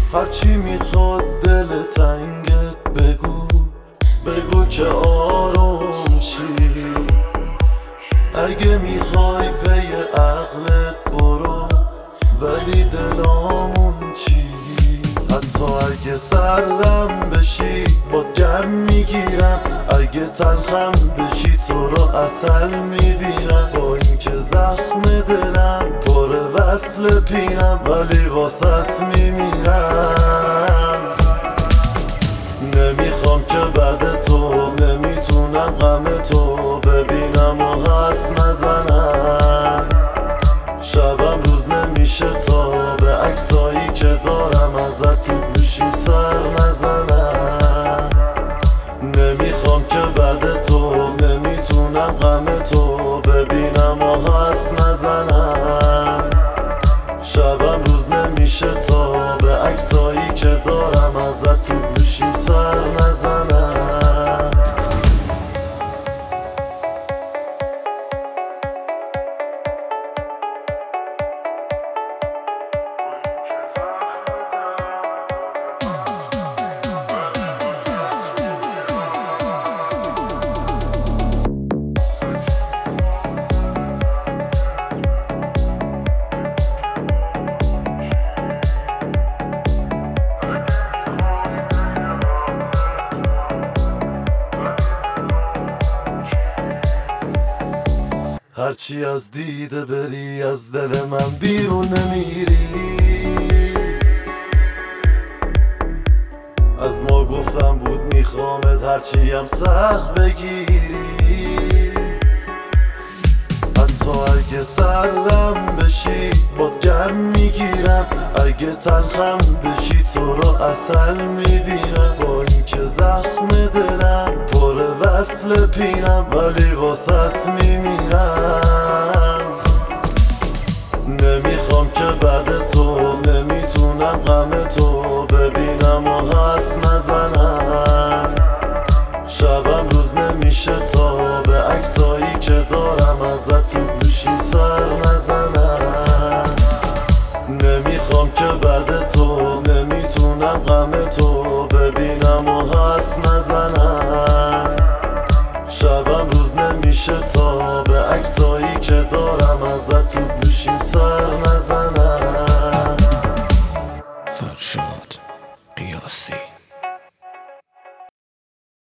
هرچی میخواد دل تنگت بگو که آروم شی. اگه میخوای پی عقلت برو، ولی دلامون چی؟ حتی اگه سردم بشی باد گرم میگیرم، اگه تلخم بشی تو رو عسل میبینم. با اینکه زخم دلم پر وصل پینم، ولی واسط میمیرم. نمیخوام که بعد تو نمیتونم غم تو ببینم و حرف نزنم. شبم روز نمیشه تا به عکسایی که دارم ازت تو گوشیم سر نزنم. نمیخوام که بعد تو نمیتونم غم تو ببینم و حرف نزنم. شبم روز نمیشه تا به عکسایی که دارم ازت تو گوشیم سر نزنم. هرچی از دیده بری از دل من بیرون نمیری. از ما گفتم بود میخوامت هرچی هم سخت بگیری. حتی اگه سردم بشی باد گرم میگیرم، اگه تلخم بشی تو رو عسل میبینم. با اینکه زخم دلم پر وصل پینم، ولی واسط میمیرم. نمیخوام که بعد تو نمیتونم غم تو ببینم و حرف نزنم. شبم روز نمیشه تا